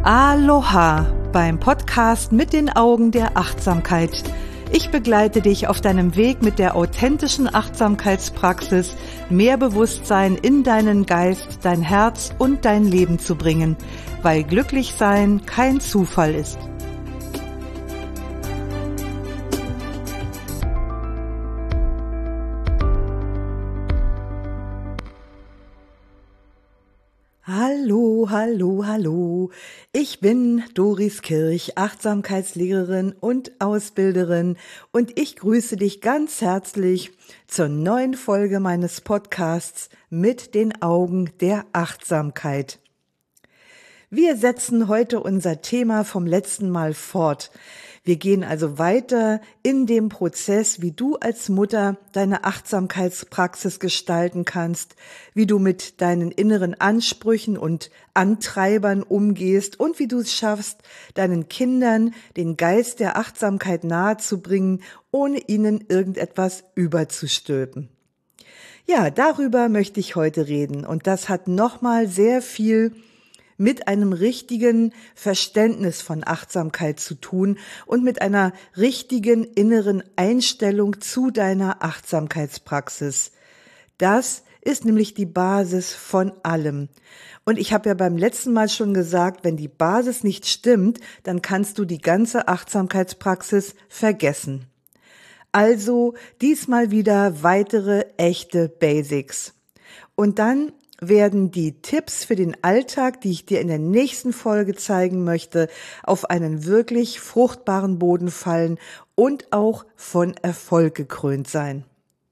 Aloha beim Podcast mit den Augen der Achtsamkeit. Ich begleite dich auf deinem Weg mit der authentischen Achtsamkeitspraxis, mehr Bewusstsein in deinen Geist, dein Herz und dein Leben zu bringen, weil Glücklichsein kein Zufall ist. Hallo. Ich bin Doris Kirch, Achtsamkeitslehrerin und Ausbilderin und ich grüße dich ganz herzlich zur neuen Folge meines Podcasts mit den Augen der Achtsamkeit. Wir setzen heute unser Thema vom letzten Mal fort. Wir gehen also weiter in dem Prozess, wie du als Mutter deine Achtsamkeitspraxis gestalten kannst, wie du mit deinen inneren Ansprüchen und Antreibern umgehst und wie du es schaffst, deinen Kindern den Geist der Achtsamkeit nahezubringen, ohne ihnen irgendetwas überzustülpen. Ja, darüber möchte ich heute reden und das hat nochmal sehr viel mit einem richtigen Verständnis von Achtsamkeit zu tun und mit einer richtigen inneren Einstellung zu deiner Achtsamkeitspraxis. Das ist nämlich die Basis von allem. Und ich habe ja beim letzten Mal schon gesagt, wenn die Basis nicht stimmt, dann kannst du die ganze Achtsamkeitspraxis vergessen. Also diesmal wieder weitere echte Basics. Und dann werden die Tipps für den Alltag, die ich dir in der nächsten Folge zeigen möchte, auf einen wirklich fruchtbaren Boden fallen und auch von Erfolg gekrönt sein.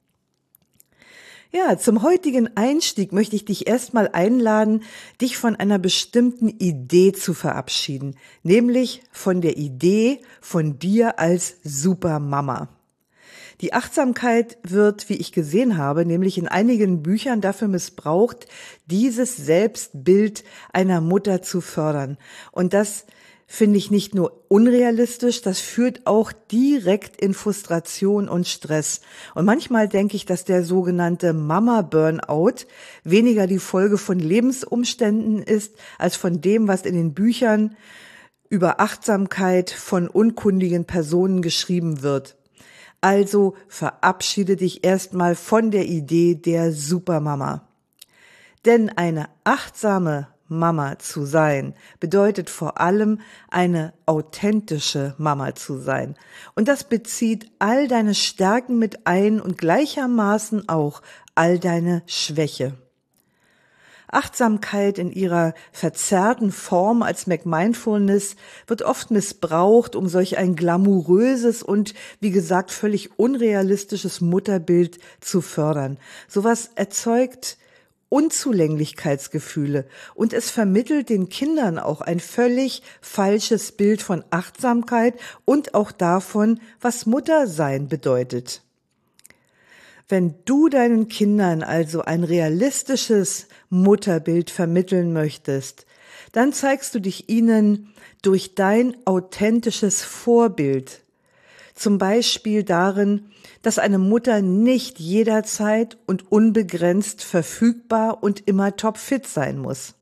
Ja, zum heutigen Einstieg möchte ich dich erstmal einladen, dich von einer bestimmten Idee zu verabschieden, nämlich von der Idee von dir als Supermama. Die Achtsamkeit wird, wie ich gesehen habe, nämlich in einigen Büchern dafür missbraucht, dieses Selbstbild einer Mutter zu fördern. Und das finde ich nicht nur unrealistisch, das führt auch direkt in Frustration und Stress. Und manchmal denke ich, dass der sogenannte Mama-Burnout weniger die Folge von Lebensumständen ist, als von dem, was in den Büchern über Achtsamkeit von unkundigen Personen geschrieben wird. Also verabschiede dich erstmal von der Idee der Supermama. Denn eine achtsame Mama zu sein, bedeutet vor allem eine authentische Mama zu sein. Und das bezieht all deine Stärken mit ein und gleichermaßen auch all deine Schwäche. Achtsamkeit in ihrer verzerrten Form als McMindfulness wird oft missbraucht, um solch ein glamouröses und, wie gesagt, völlig unrealistisches Mutterbild zu fördern. Sowas erzeugt Unzulänglichkeitsgefühle und es vermittelt den Kindern auch ein völlig falsches Bild von Achtsamkeit und auch davon, was Muttersein bedeutet. Wenn du deinen Kindern also ein realistisches Mutterbild vermitteln möchtest, dann zeigst du dich ihnen durch dein authentisches Vorbild. Zum Beispiel darin, dass eine Mutter nicht jederzeit und unbegrenzt verfügbar und immer topfit sein muss.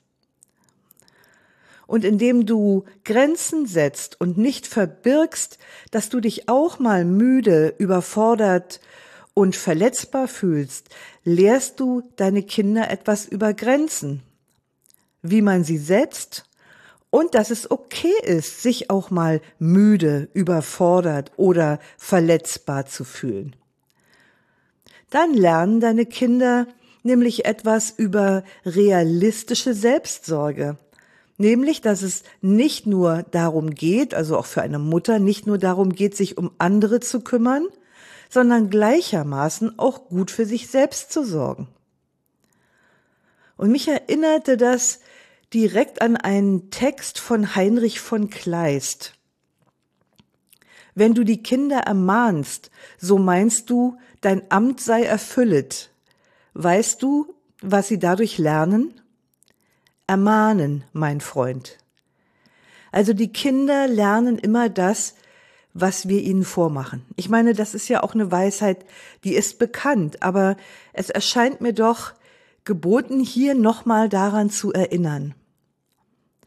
Und indem du Grenzen setzt und nicht verbirgst, dass du dich auch mal müde, überfordert und verletzbar fühlst, lehrst du deine Kinder etwas über Grenzen, wie man sie setzt und dass es okay ist, sich auch mal müde, überfordert oder verletzbar zu fühlen. Dann lernen deine Kinder nämlich etwas über realistische Selbstsorge, nämlich, dass es nicht nur darum geht, also auch für eine Mutter, nicht nur darum geht, sich um andere zu kümmern, sondern gleichermaßen auch gut für sich selbst zu sorgen. Und mich erinnerte das direkt an einen Text von Heinrich von Kleist. Wenn du die Kinder ermahnst, so meinst du, dein Amt sei erfüllet. Weißt du, was sie dadurch lernen? Ermahnen, mein Freund. Also die Kinder lernen immer das, was wir ihnen vormachen. Ich meine, das ist ja auch eine Weisheit, die ist bekannt, aber es erscheint mir doch geboten, hier nochmal daran zu erinnern.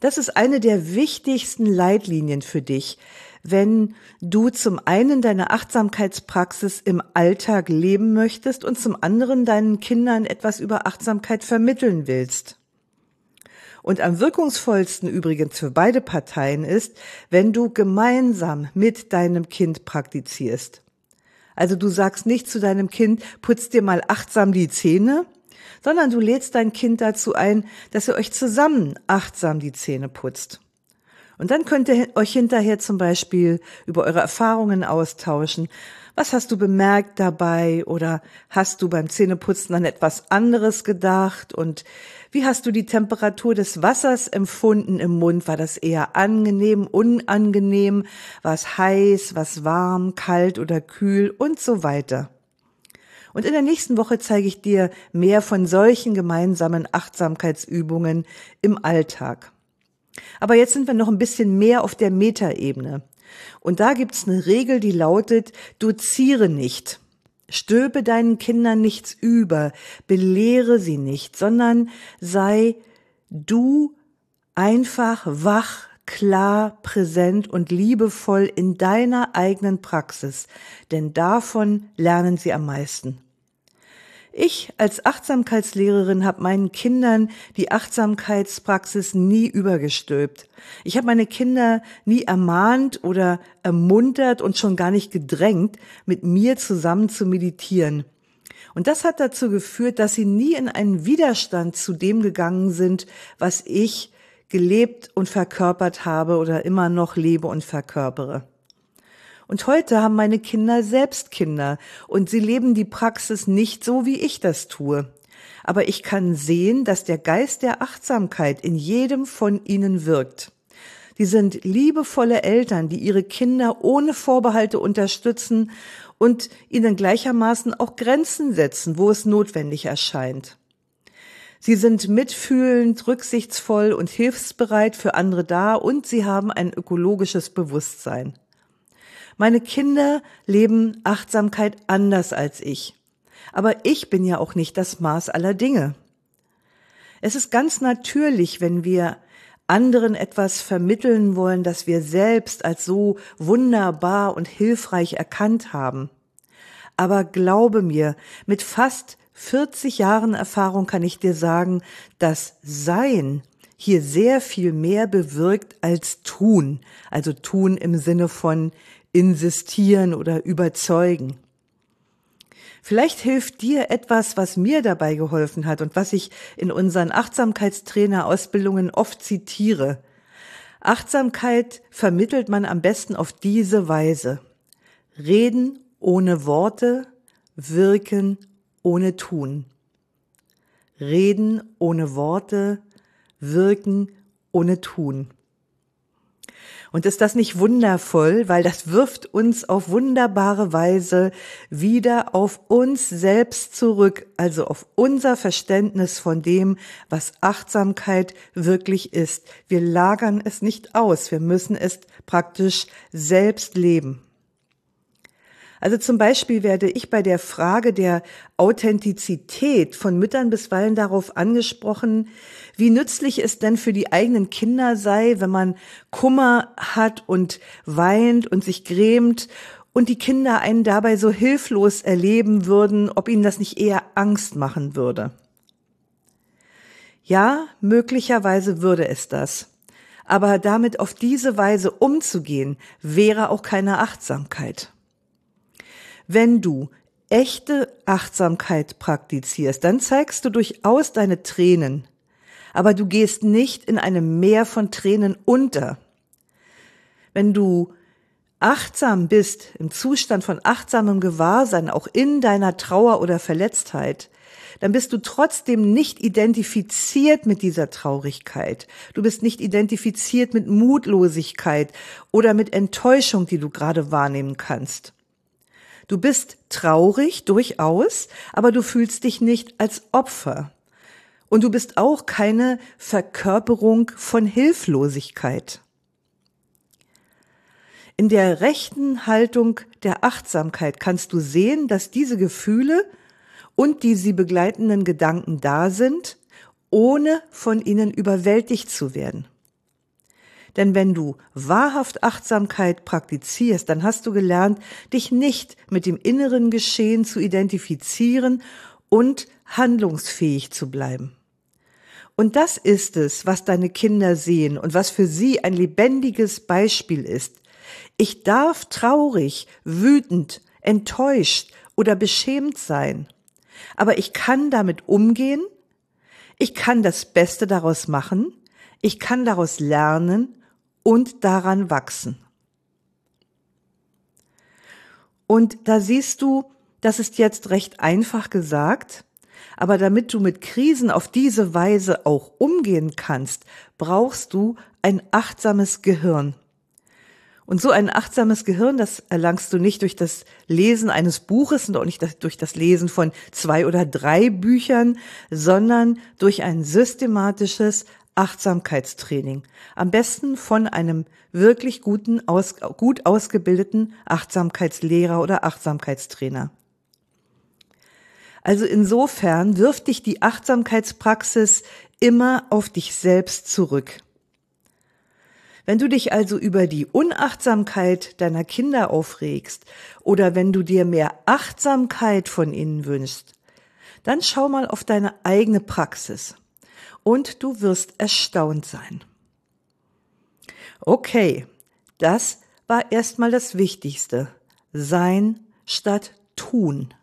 Das ist eine der wichtigsten Leitlinien für dich, wenn du zum einen deine Achtsamkeitspraxis im Alltag leben möchtest und zum anderen deinen Kindern etwas über Achtsamkeit vermitteln willst. Und am wirkungsvollsten übrigens für beide Parteien ist, wenn du gemeinsam mit deinem Kind praktizierst. Also du sagst nicht zu deinem Kind, putz dir mal achtsam die Zähne, sondern du lädst dein Kind dazu ein, dass ihr euch zusammen achtsam die Zähne putzt. Und dann könnt ihr euch hinterher zum Beispiel über eure Erfahrungen austauschen. Was hast du bemerkt dabei oder hast du beim Zähneputzen an etwas anderes gedacht? Und wie hast du die Temperatur des Wassers empfunden im Mund? War das eher angenehm, unangenehm? War es heiß, war es warm, kalt oder kühl und so weiter? Und in der nächsten Woche zeige ich dir mehr von solchen gemeinsamen Achtsamkeitsübungen im Alltag. Aber jetzt sind wir noch ein bisschen mehr auf der Metaebene. Und da gibt's eine Regel, die lautet, doziere nicht. Stülpe deinen Kindern nichts über, belehre sie nicht, sondern sei du einfach wach, klar, präsent und liebevoll in deiner eigenen Praxis, denn davon lernen sie am meisten. Ich als Achtsamkeitslehrerin habe meinen Kindern die Achtsamkeitspraxis nie übergestülpt. Ich habe meine Kinder nie ermahnt oder ermuntert und schon gar nicht gedrängt, mit mir zusammen zu meditieren. Und das hat dazu geführt, dass sie nie in einen Widerstand zu dem gegangen sind, was ich gelebt und verkörpert habe oder immer noch lebe und verkörpere. Und heute haben meine Kinder selbst Kinder und sie leben die Praxis nicht so, wie ich das tue. Aber ich kann sehen, dass der Geist der Achtsamkeit in jedem von ihnen wirkt. Die sind liebevolle Eltern, die ihre Kinder ohne Vorbehalte unterstützen und ihnen gleichermaßen auch Grenzen setzen, wo es notwendig erscheint. Sie sind mitfühlend, rücksichtsvoll und hilfsbereit für andere da und sie haben ein ökologisches Bewusstsein. Meine Kinder leben Achtsamkeit anders als ich. Aber ich bin ja auch nicht das Maß aller Dinge. Es ist ganz natürlich, wenn wir anderen etwas vermitteln wollen, das wir selbst als so wunderbar und hilfreich erkannt haben. Aber glaube mir, mit fast 40 Jahren Erfahrung kann ich dir sagen, dass Sein hier sehr viel mehr bewirkt als Tun. Also Tun im Sinne von insistieren oder überzeugen. Vielleicht hilft dir etwas, was mir dabei geholfen hat und was ich in unseren Achtsamkeitstrainer-Ausbildungen oft zitiere. Achtsamkeit vermittelt man am besten auf diese Weise. Reden ohne Worte, wirken ohne Tun. Reden ohne Worte, wirken ohne Tun. Und ist das nicht wundervoll, weil das wirft uns auf wunderbare Weise wieder auf uns selbst zurück, also auf unser Verständnis von dem, was Achtsamkeit wirklich ist. Wir lagern es nicht aus, wir müssen es praktisch selbst leben. Also zum Beispiel werde ich bei der Frage der Authentizität von Müttern bisweilen darauf angesprochen, wie nützlich es denn für die eigenen Kinder sei, wenn man Kummer hat und weint und sich grämt und die Kinder einen dabei so hilflos erleben würden, ob ihnen das nicht eher Angst machen würde. Ja, möglicherweise würde es das. Aber damit auf diese Weise umzugehen, wäre auch keine Achtsamkeit. Wenn du echte Achtsamkeit praktizierst, dann zeigst du durchaus deine Tränen, aber du gehst nicht in einem Meer von Tränen unter. Wenn du achtsam bist, im Zustand von achtsamem Gewahrsein, auch in deiner Trauer oder Verletztheit, dann bist du trotzdem nicht identifiziert mit dieser Traurigkeit. Du bist nicht identifiziert mit Mutlosigkeit oder mit Enttäuschung, die du gerade wahrnehmen kannst. Du bist traurig, durchaus, aber du fühlst dich nicht als Opfer. Und du bist auch keine Verkörperung von Hilflosigkeit. In der rechten Haltung der Achtsamkeit kannst du sehen, dass diese Gefühle und die sie begleitenden Gedanken da sind, ohne von ihnen überwältigt zu werden. Denn wenn du wahrhaft Achtsamkeit praktizierst, dann hast du gelernt, dich nicht mit dem inneren Geschehen zu identifizieren und handlungsfähig zu bleiben. Und das ist es, was deine Kinder sehen und was für sie ein lebendiges Beispiel ist. Ich darf traurig, wütend, enttäuscht oder beschämt sein. Aber ich kann damit umgehen, ich kann das Beste daraus machen, ich kann daraus lernen und daran wachsen. Und da siehst du, das ist jetzt recht einfach gesagt, aber damit du mit Krisen auf diese Weise auch umgehen kannst, brauchst du ein achtsames Gehirn. Und so ein achtsames Gehirn, das erlangst du nicht durch das Lesen eines Buches und auch nicht durch das Lesen von 2 oder 3 Büchern, sondern durch ein systematisches Achtsamkeitstraining. Am besten von einem wirklich gut ausgebildeten Achtsamkeitslehrer oder Achtsamkeitstrainer. Also insofern wirft dich die Achtsamkeitspraxis immer auf dich selbst zurück. Wenn du dich also über die Unachtsamkeit deiner Kinder aufregst oder wenn du dir mehr Achtsamkeit von ihnen wünschst, dann schau mal auf deine eigene Praxis und du wirst erstaunt sein. Okay, das war erstmal das Wichtigste. Sein statt tun.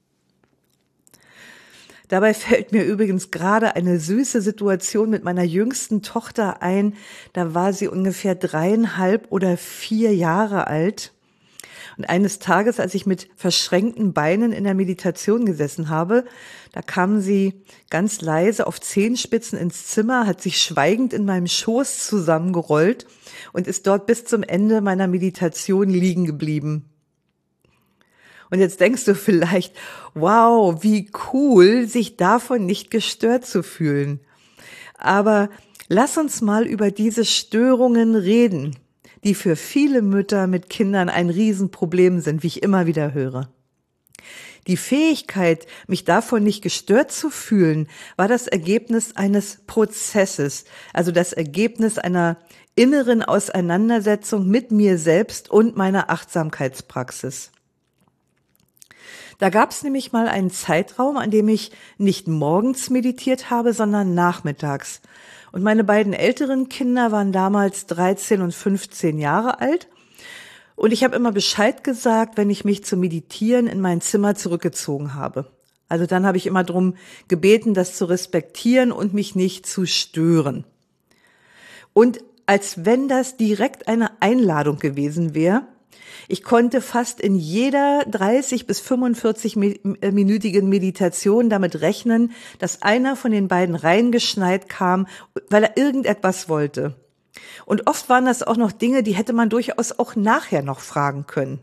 Dabei fällt mir übrigens gerade eine süße Situation mit meiner jüngsten Tochter ein. Da war sie ungefähr 3,5 oder 4 Jahre alt. Und eines Tages, als ich mit verschränkten Beinen in der Meditation gesessen habe, da kam sie ganz leise auf Zehenspitzen ins Zimmer, hat sich schweigend in meinem Schoß zusammengerollt und ist dort bis zum Ende meiner Meditation liegen geblieben. Und jetzt denkst du vielleicht, wow, wie cool, sich davon nicht gestört zu fühlen. Aber lass uns mal über diese Störungen reden, die für viele Mütter mit Kindern ein Riesenproblem sind, wie ich immer wieder höre. Die Fähigkeit, mich davon nicht gestört zu fühlen, war das Ergebnis eines Prozesses, also das Ergebnis einer inneren Auseinandersetzung mit mir selbst und meiner Achtsamkeitspraxis. Da gab es nämlich mal einen Zeitraum, an dem ich nicht morgens meditiert habe, sondern nachmittags. Und meine beiden älteren Kinder waren damals 13 und 15 Jahre alt. Und ich habe immer Bescheid gesagt, wenn ich mich zum Meditieren in mein Zimmer zurückgezogen habe. Also dann habe ich immer darum gebeten, das zu respektieren und mich nicht zu stören. Und als wenn das direkt eine Einladung gewesen wäre, ich konnte fast in jeder 30 bis 45-minütigen Meditation damit rechnen, dass einer von den beiden reingeschneit kam, weil er irgendetwas wollte. Und oft waren das auch noch Dinge, die hätte man durchaus auch nachher noch fragen können.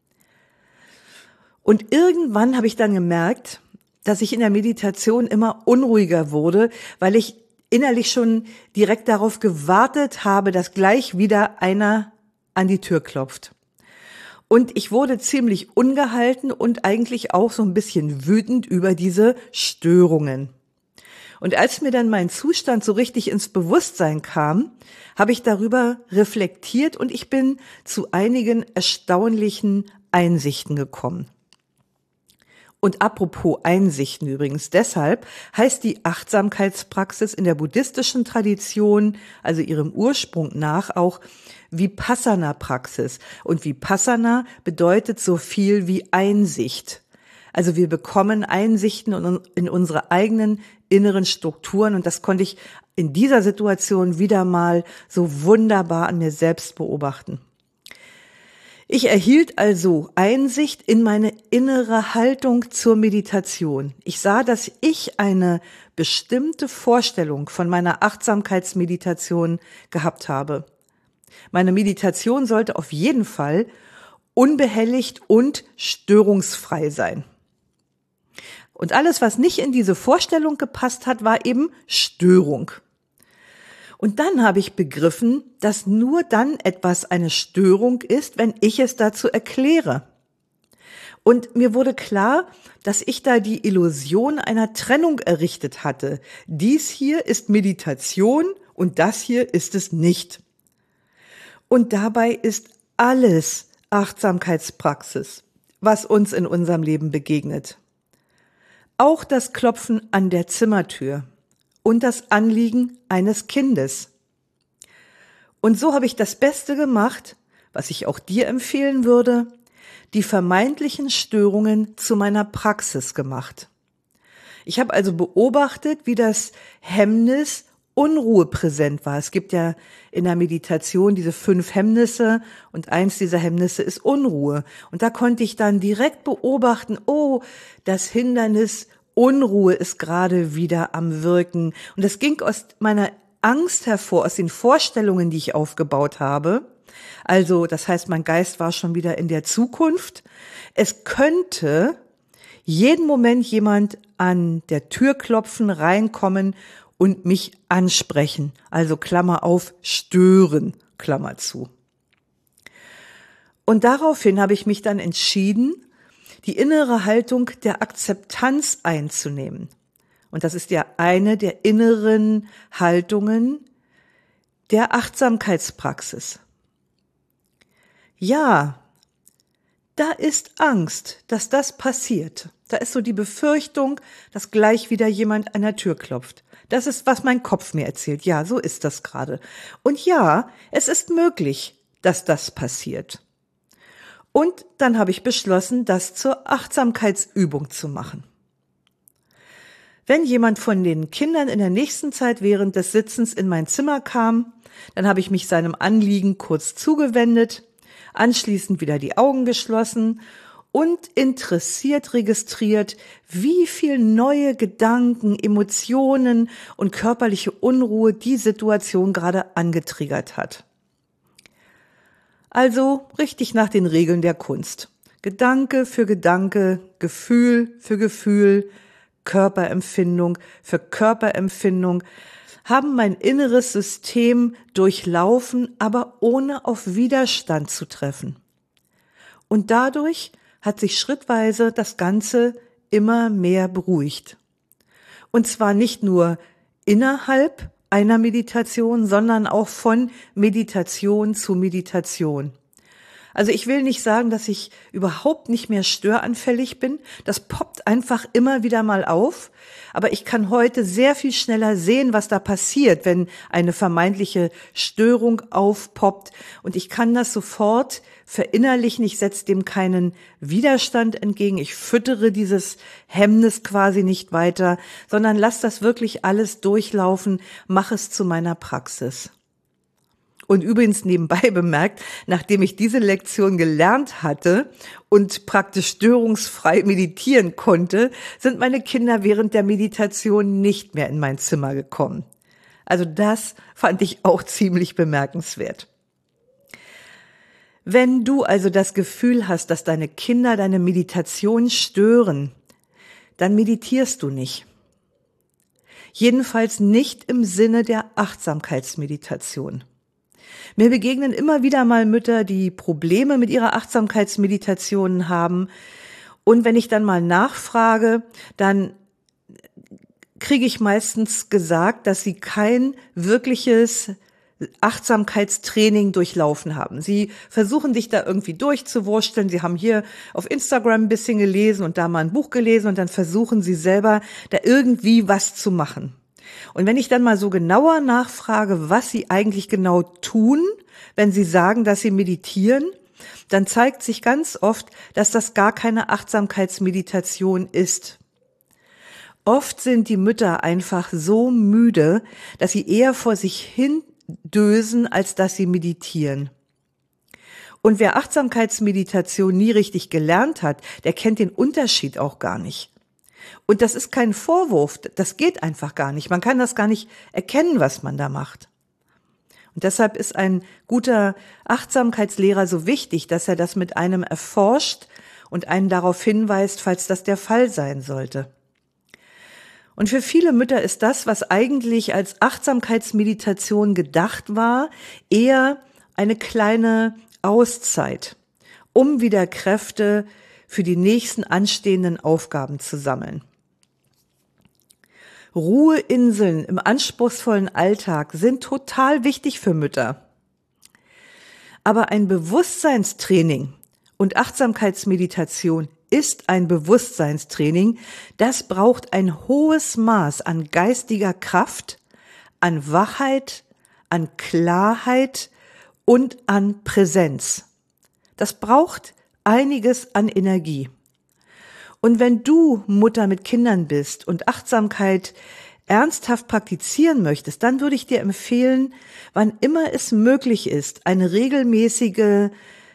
Und irgendwann habe ich dann gemerkt, dass ich in der Meditation immer unruhiger wurde, weil ich innerlich schon direkt darauf gewartet habe, dass gleich wieder einer an die Tür klopft. Und ich wurde ziemlich ungehalten und eigentlich auch so ein bisschen wütend über diese Störungen. Und als mir dann mein Zustand so richtig ins Bewusstsein kam, habe ich darüber reflektiert und ich bin zu einigen erstaunlichen Einsichten gekommen. Und apropos Einsichten übrigens, deshalb heißt die Achtsamkeitspraxis in der buddhistischen Tradition, also ihrem Ursprung nach, auch Vipassana-Praxis. Und Vipassana bedeutet so viel wie Einsicht. Also wir bekommen Einsichten in unsere eigenen inneren Strukturen und das konnte ich in dieser Situation wieder mal so wunderbar an mir selbst beobachten. Ich erhielt also Einsicht in meine innere Haltung zur Meditation. Ich sah, dass ich eine bestimmte Vorstellung von meiner Achtsamkeitsmeditation gehabt habe. Meine Meditation sollte auf jeden Fall unbehelligt und störungsfrei sein. Und alles, was nicht in diese Vorstellung gepasst hat, war eben Störung. Und dann habe ich begriffen, dass nur dann etwas eine Störung ist, wenn ich es dazu erkläre. Und mir wurde klar, dass ich da die Illusion einer Trennung errichtet hatte. Dies hier ist Meditation und das hier ist es nicht. Und dabei ist alles Achtsamkeitspraxis, was uns in unserem Leben begegnet. Auch das Klopfen an der Zimmertür und das Anliegen eines Kindes. Und so habe ich das Beste gemacht, was ich auch dir empfehlen würde, die vermeintlichen Störungen zu meiner Praxis gemacht. Ich habe also beobachtet, wie das Hemmnis Unruhe präsent war. Es gibt ja in der Meditation diese 5 Hemmnisse und eins dieser Hemmnisse ist Unruhe. Und da konnte ich dann direkt beobachten, oh, das Hindernis Unruhe ist gerade wieder am Wirken. Und das ging aus meiner Angst hervor, aus den Vorstellungen, die ich aufgebaut habe. Also, das heißt, mein Geist war schon wieder in der Zukunft. Es könnte jeden Moment jemand an der Tür klopfen, reinkommen und mich ansprechen. Also Klammer auf, stören, Klammer zu. Und daraufhin habe ich mich dann entschieden, die innere Haltung der Akzeptanz einzunehmen. Und das ist ja eine der inneren Haltungen der Achtsamkeitspraxis. Ja, da ist Angst, dass das passiert. Da ist so die Befürchtung, dass gleich wieder jemand an der Tür klopft. Das ist, was mein Kopf mir erzählt. Ja, so ist das gerade. Und ja, es ist möglich, dass das passiert. Und dann habe ich beschlossen, das zur Achtsamkeitsübung zu machen. Wenn jemand von den Kindern in der nächsten Zeit während des Sitzens in mein Zimmer kam, dann habe ich mich seinem Anliegen kurz zugewendet, anschließend wieder die Augen geschlossen und interessiert registriert, wie viel neue Gedanken, Emotionen und körperliche Unruhe die Situation gerade angetriggert hat. Also richtig nach den Regeln der Kunst. Gedanke für Gedanke, Gefühl für Gefühl, Körperempfindung für Körperempfindung haben mein inneres System durchlaufen, aber ohne auf Widerstand zu treffen. Und dadurch hat sich schrittweise das Ganze immer mehr beruhigt. Und zwar nicht nur innerhalb einer Meditation, sondern auch von Meditation zu Meditation. Also ich will nicht sagen, dass ich überhaupt nicht mehr störanfällig bin. Das poppt einfach immer wieder mal auf. Aber ich kann heute sehr viel schneller sehen, was da passiert, wenn eine vermeintliche Störung aufpoppt. Und ich kann das sofort verinnerlichen. Ich setze dem keinen Widerstand entgegen. Ich füttere dieses Hemmnis quasi nicht weiter, sondern lasse das wirklich alles durchlaufen, mache es zu meiner Praxis. Und übrigens nebenbei bemerkt, nachdem ich diese Lektion gelernt hatte und praktisch störungsfrei meditieren konnte, sind meine Kinder während der Meditation nicht mehr in mein Zimmer gekommen. Also das fand ich auch ziemlich bemerkenswert. Wenn du also das Gefühl hast, dass deine Kinder deine Meditation stören, dann meditierst du nicht. Jedenfalls nicht im Sinne der Achtsamkeitsmeditation. Mir begegnen immer wieder mal Mütter, die Probleme mit ihrer Achtsamkeitsmeditation haben. Und wenn ich dann mal nachfrage, dann kriege ich meistens gesagt, dass sie kein wirkliches Achtsamkeitstraining durchlaufen haben. Sie versuchen sich da irgendwie durchzuwursteln. Sie haben hier auf Instagram ein bisschen gelesen und da mal ein Buch gelesen und dann versuchen sie selber da irgendwie was zu machen. Und wenn ich dann mal so genauer nachfrage, was sie eigentlich genau tun, wenn sie sagen, dass sie meditieren, dann zeigt sich ganz oft, dass das gar keine Achtsamkeitsmeditation ist. Oft sind die Mütter einfach so müde, dass sie eher vor sich hin dösen, als dass sie meditieren. Und wer Achtsamkeitsmeditation nie richtig gelernt hat, der kennt den Unterschied auch gar nicht. Und das ist kein Vorwurf, das geht einfach gar nicht. Man kann das gar nicht erkennen, was man da macht. Und deshalb ist ein guter Achtsamkeitslehrer so wichtig, dass er das mit einem erforscht und einen darauf hinweist, falls das der Fall sein sollte. Und für viele Mütter ist das, was eigentlich als Achtsamkeitsmeditation gedacht war, eher eine kleine Auszeit, um wieder Kräfte für die nächsten anstehenden Aufgaben zu sammeln. Ruheinseln im anspruchsvollen Alltag sind total wichtig für Mütter. Aber ein Bewusstseinstraining und Achtsamkeitsmeditation ist ein Bewusstseinstraining, das braucht ein hohes Maß an geistiger Kraft, an Wachheit, an Klarheit und an Präsenz. Das braucht einiges an Energie. Und wenn du Mutter mit Kindern bist und Achtsamkeit ernsthaft praktizieren möchtest, dann würde ich dir empfehlen, wann immer es möglich ist, eine regelmäßige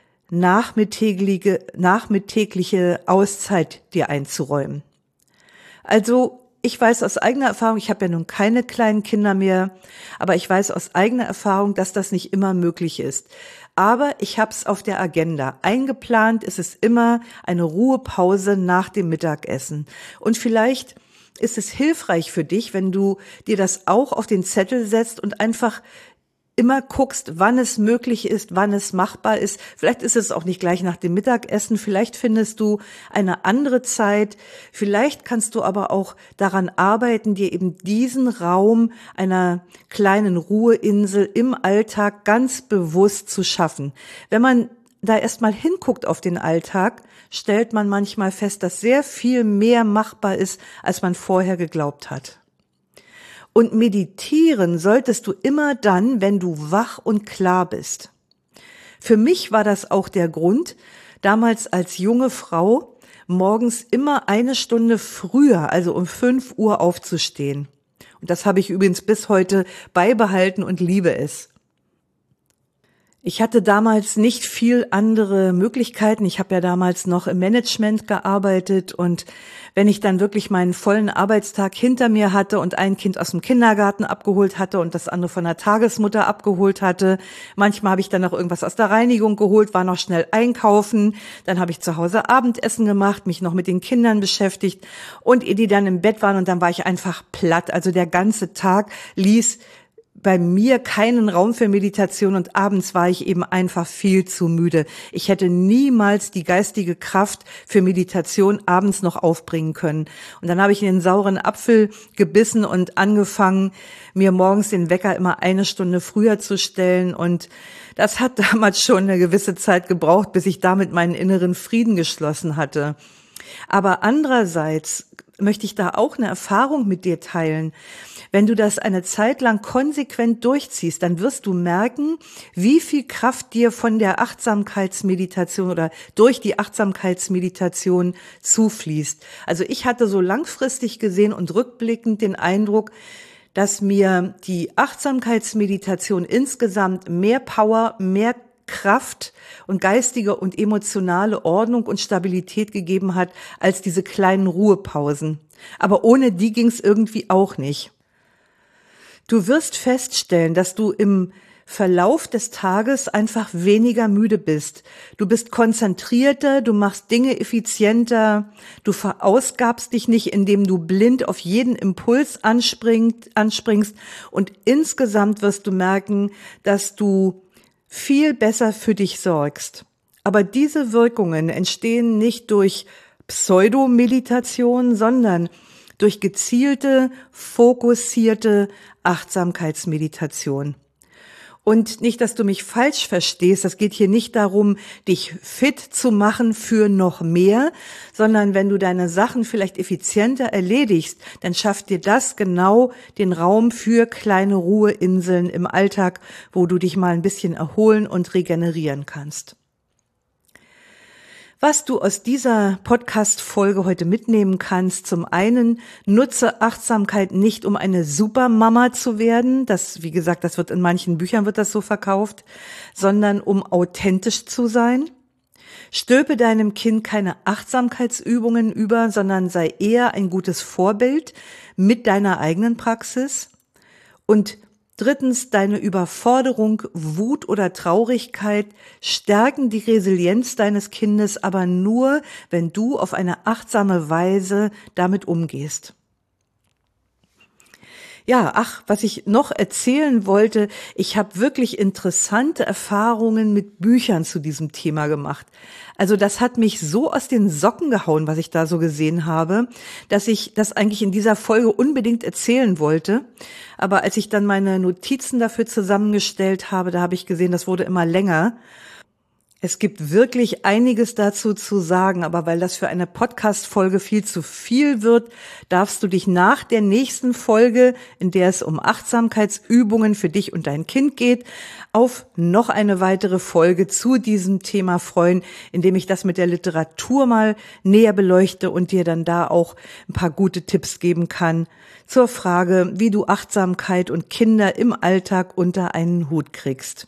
nachmittägliche Auszeit dir einzuräumen. Also ich weiß aus eigener Erfahrung, ich habe ja nun keine kleinen Kinder mehr, aber ich weiß aus eigener Erfahrung, dass das nicht immer möglich ist. Aber ich habe es auf der Agenda. Eingeplant ist es immer eine Ruhepause nach dem Mittagessen. Und vielleicht ist es hilfreich für dich, wenn du dir das auch auf den Zettel setzt und einfach immer guckst, wann es möglich ist, wann es machbar ist. Vielleicht ist es auch nicht gleich nach dem Mittagessen, vielleicht findest du eine andere Zeit, vielleicht kannst du aber auch daran arbeiten, dir eben diesen Raum einer kleinen Ruheinsel im Alltag ganz bewusst zu schaffen. Wenn man da erstmal hinguckt auf den Alltag, stellt man manchmal fest, dass sehr viel mehr machbar ist, als man vorher geglaubt hat. Und meditieren solltest du immer dann, wenn du wach und klar bist. Für mich war das auch der Grund, damals als junge Frau morgens immer eine Stunde früher, also um 5 Uhr aufzustehen. Und das habe ich übrigens bis heute beibehalten und liebe es. Ich hatte damals nicht viel andere Möglichkeiten. Ich habe ja damals noch im Management gearbeitet und wenn ich dann wirklich meinen vollen Arbeitstag hinter mir hatte und ein Kind aus dem Kindergarten abgeholt hatte und das andere von der Tagesmutter abgeholt hatte, manchmal habe ich dann noch irgendwas aus der Reinigung geholt, war noch schnell einkaufen, dann habe ich zu Hause Abendessen gemacht, mich noch mit den Kindern beschäftigt und ehe die dann im Bett waren und dann war ich einfach platt. Also der ganze Tag ließ bei mir keinen Raum für Meditation und abends war ich eben einfach viel zu müde. Ich hätte niemals die geistige Kraft für Meditation abends noch aufbringen können. Und dann habe ich in den sauren Apfel gebissen und angefangen, mir morgens den Wecker immer eine Stunde früher zu stellen. Und das hat damals schon eine gewisse Zeit gebraucht, bis ich damit meinen inneren Frieden geschlossen hatte. Aber andererseits möchte ich da auch eine Erfahrung mit dir teilen. Wenn du das eine Zeit lang konsequent durchziehst, dann wirst du merken, wie viel Kraft dir von der Achtsamkeitsmeditation oder durch die Achtsamkeitsmeditation zufließt. Also ich hatte so langfristig gesehen und rückblickend den Eindruck, dass mir die Achtsamkeitsmeditation insgesamt mehr Power, mehr Kraft und geistige und emotionale Ordnung und Stabilität gegeben hat als diese kleinen Ruhepausen. Aber ohne die ging es irgendwie auch nicht. Du wirst feststellen, dass du im Verlauf des Tages einfach weniger müde bist. Du bist konzentrierter, du machst Dinge effizienter, du verausgabst dich nicht, indem du blind auf jeden Impuls anspringst und insgesamt wirst du merken, dass du viel besser für dich sorgst. Aber diese Wirkungen entstehen nicht durch Pseudomeditation, sondern durch gezielte, fokussierte Achtsamkeitsmeditation. Und nicht, dass du mich falsch verstehst, das geht hier nicht darum, dich fit zu machen für noch mehr, sondern wenn du deine Sachen vielleicht effizienter erledigst, dann schafft dir das genau den Raum für kleine Ruheinseln im Alltag, wo du dich mal ein bisschen erholen und regenerieren kannst. Was du aus dieser Podcast-Folge heute mitnehmen kannst, zum einen, nutze Achtsamkeit nicht, um eine Supermama zu werden. Das, wie gesagt, das wird in manchen Büchern wird das so verkauft, sondern um authentisch zu sein. Stülpe deinem Kind keine Achtsamkeitsübungen über, sondern sei eher ein gutes Vorbild mit deiner eigenen Praxis. Und drittens, deine Überforderung, Wut oder Traurigkeit stärken die Resilienz deines Kindes, aber nur, wenn du auf eine achtsame Weise damit umgehst. Was ich noch erzählen wollte, ich habe wirklich interessante Erfahrungen mit Büchern zu diesem Thema gemacht. Also das hat mich so aus den Socken gehauen, was ich da so gesehen habe, dass ich das eigentlich in dieser Folge unbedingt erzählen wollte. Aber als ich dann meine Notizen dafür zusammengestellt habe, da habe ich gesehen, das wurde immer länger. Es gibt wirklich einiges dazu zu sagen, aber weil das für eine Podcast-Folge viel zu viel wird, darfst du dich nach der nächsten Folge, in der es um Achtsamkeitsübungen für dich und dein Kind geht, auf noch eine weitere Folge zu diesem Thema freuen, indem ich das mit der Literatur mal näher beleuchte und dir dann da auch ein paar gute Tipps geben kann zur Frage, wie du Achtsamkeit und Kinder im Alltag unter einen Hut kriegst.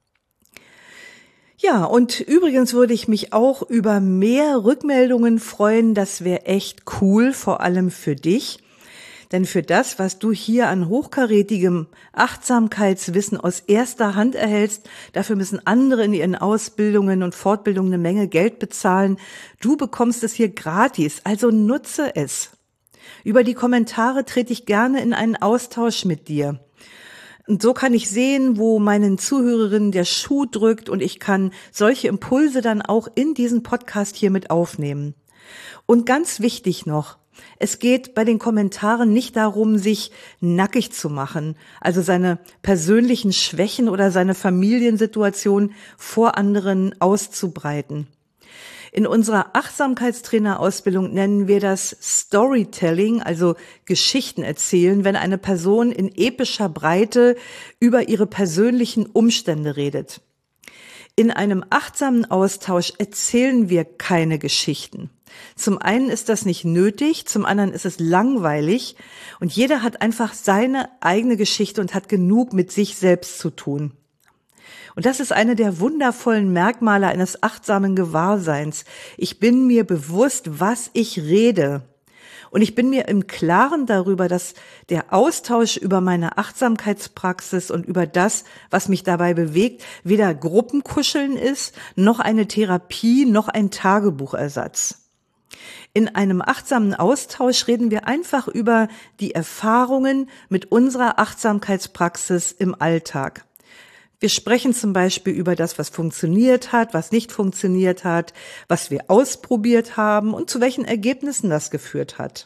Ja, und übrigens würde ich mich auch über mehr Rückmeldungen freuen. Das wäre echt cool, vor allem für dich. Denn für das, was du hier an hochkarätigem Achtsamkeitswissen aus erster Hand erhältst, dafür müssen andere in ihren Ausbildungen und Fortbildungen eine Menge Geld bezahlen. Du bekommst es hier gratis, also nutze es. Über die Kommentare trete ich gerne in einen Austausch mit dir. Und so kann ich sehen, wo meinen Zuhörerinnen der Schuh drückt und ich kann solche Impulse dann auch in diesen Podcast hier mit aufnehmen. Und ganz wichtig noch, es geht bei den Kommentaren nicht darum, sich nackig zu machen, also seine persönlichen Schwächen oder seine Familiensituation vor anderen auszubreiten. In unserer Achtsamkeitstrainerausbildung nennen wir das Storytelling, also Geschichten erzählen, wenn eine Person in epischer Breite über ihre persönlichen Umstände redet. In einem achtsamen Austausch erzählen wir keine Geschichten. Zum einen ist das nicht nötig, zum anderen ist es langweilig und jeder hat einfach seine eigene Geschichte und hat genug mit sich selbst zu tun. Und das ist eine der wundervollen Merkmale eines achtsamen Gewahrseins. Ich bin mir bewusst, was ich rede. Und ich bin mir im Klaren darüber, dass der Austausch über meine Achtsamkeitspraxis und über das, was mich dabei bewegt, weder Gruppenkuscheln ist, noch eine Therapie, noch ein Tagebuchersatz. In einem achtsamen Austausch reden wir einfach über die Erfahrungen mit unserer Achtsamkeitspraxis im Alltag. Wir sprechen zum Beispiel über das, was funktioniert hat, was nicht funktioniert hat, was wir ausprobiert haben und zu welchen Ergebnissen das geführt hat.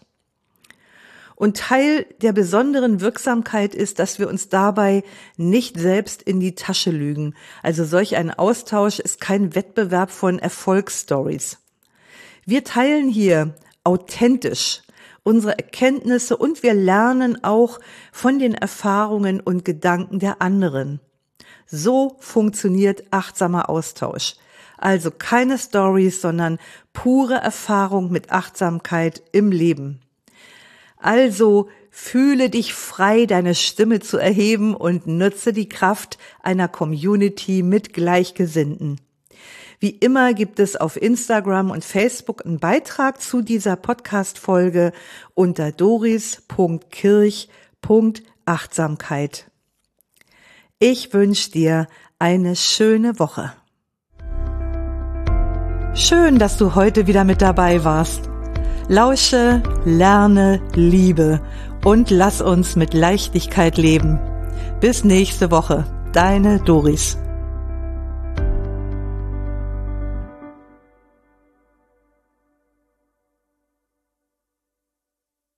Und Teil der besonderen Wirksamkeit ist, dass wir uns dabei nicht selbst in die Tasche lügen. Also solch ein Austausch ist kein Wettbewerb von Erfolgsstories. Wir teilen hier authentisch unsere Erkenntnisse und wir lernen auch von den Erfahrungen und Gedanken der anderen. So funktioniert achtsamer Austausch. Also keine Stories, sondern pure Erfahrung mit Achtsamkeit im Leben. Also fühle dich frei, deine Stimme zu erheben und nutze die Kraft einer Community mit Gleichgesinnten. Wie immer gibt es auf Instagram und Facebook einen Beitrag zu dieser Podcast-Folge unter doris.kirch.achtsamkeit. Ich wünsche dir eine schöne Woche. Schön, dass du heute wieder mit dabei warst. Lausche, lerne, liebe und lass uns mit Leichtigkeit leben. Bis nächste Woche, deine Doris.